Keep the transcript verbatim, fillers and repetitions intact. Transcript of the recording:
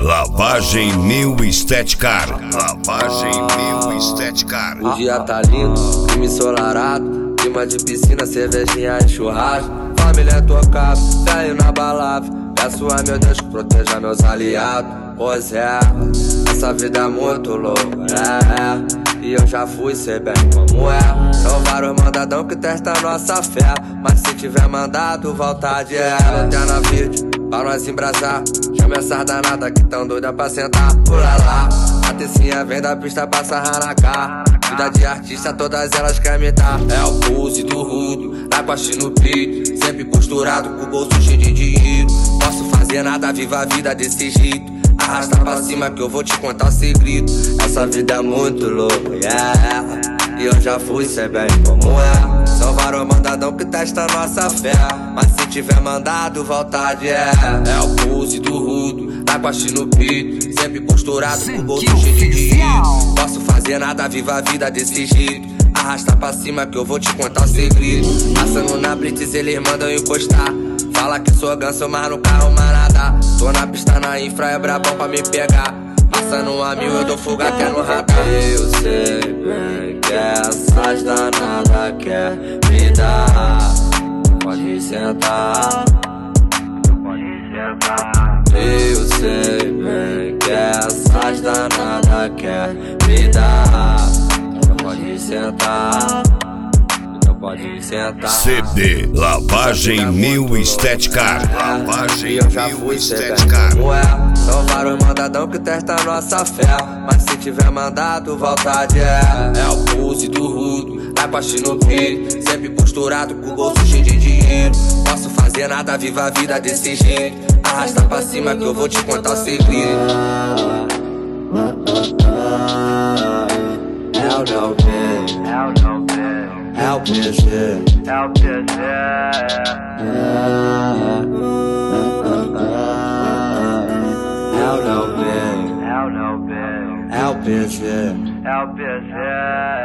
Lavagem New Estética. Lavagem New Estética. O dia tá lindo, clima ensolarado, clima de piscina, cervejinha e churrasco. Família tocada, velho na balada. Peço a meu Deus que proteja meus aliados. Pois é, essa vida é muito louca, é, é. E eu já fui, sei bem como é. São vários mandadão que testam nossa fé, mas se tiver mandado, vontade é. Lanterna verde, pra nós embrasar. Chama essas danadas que tão doida pra sentar. Pula lá, a tecinha vem da pista pra sarrar na cara. Vida de artista, todas elas querem me dar. É o pulse do rudo, tá com a no peito, sempre costurado, com o bolso cheio de dinheiro. Posso fazer nada, viva a vida desse jeito. Arrasta pra cima que eu vou te contar o segredo. Essa vida é muito louca, yeah. E eu já fui, sei bem como é. São vários mandadão que testam nossa fé, mas se tiver mandado, vontade é. É o pulse do rudo, tá com a no peito, sempre costurado, com o bolso cheio de dinheiro. Posso fazer nada, viva a vida desse jeito. Arrasta pra cima que eu vou te contar o segredo. Passando na blitz, eles mandam encostar. Fala que sou ganso, mas no carro manada. Tô na pista, na infra, é brabão pra me pegar. Passando a mil, eu dou fuga que é no radar. Eu sei bem que essas danadas quer me dar. Pode sentar, pode sentar. Eu sei bem que essas danadas quer me dar. Pode sentar, pode sentar. C D Lavagem New Estética. Lavagem New Estética. É, são vários mandadão que testam nossa fé, mas se tiver mandado, vontade é. É o pulse do rudo, tá com a no peito, sempre posturado, com o bolso cheio de dinheiro. Posso fazer nada, viva a vida desse jeito. Arrasta pra cima que eu vou te contar o segredo. É o não bem, é o não bem, é o P G, é o P G. É o não bem, é o não bem, é o P G, é o P G.